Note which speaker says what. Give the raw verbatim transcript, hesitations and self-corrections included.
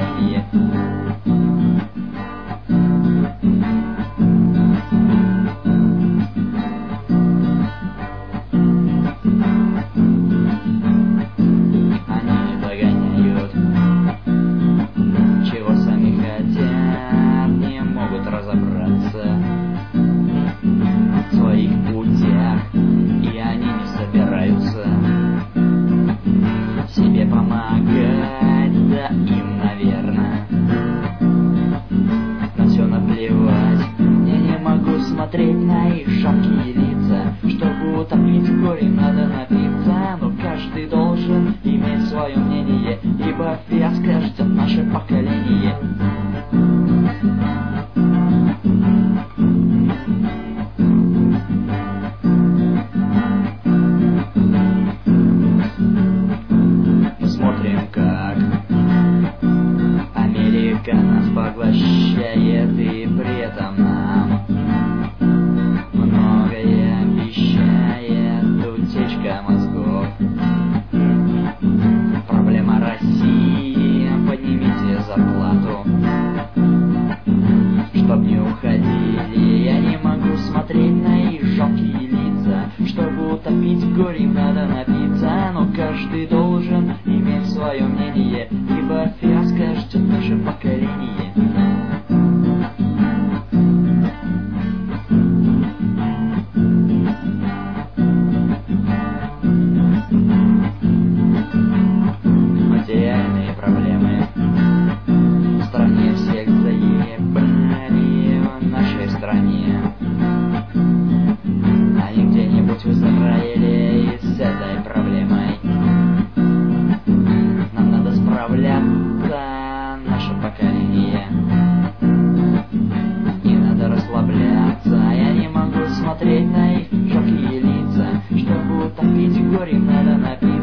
Speaker 1: поколение. Они догоняют, чего сами хотят, не могут разобраться в своих путях, и они не собираются себе помогать, да им, наверное, на все наплевать. Я не могу смотреть на их жалкие лица, чтобы утопить в горе надо напиться, но каждый должен иметь свое мнение, ибо фиаско ждет наше поколение. Как Америка нас поглощает, и при этом нам многое обещает утечка мозгов. Проблема России, поднимите зарплату, чтоб не уходили. Я не могу смотреть на их жалкие лица, чтобы утопить в горе надо напиться, но каждый должен иметь свое мнение, ибо фиаско ждет наше поколение. Материальные проблемы в стране всех заебали, в нашей стране. Они где-нибудь в Израиле и с этой проблемой. Нам надо справляться, наше поколение. Не надо расслабляться, я не могу смотреть на их жалкие лица, чтобы утопить в горе надо напиться.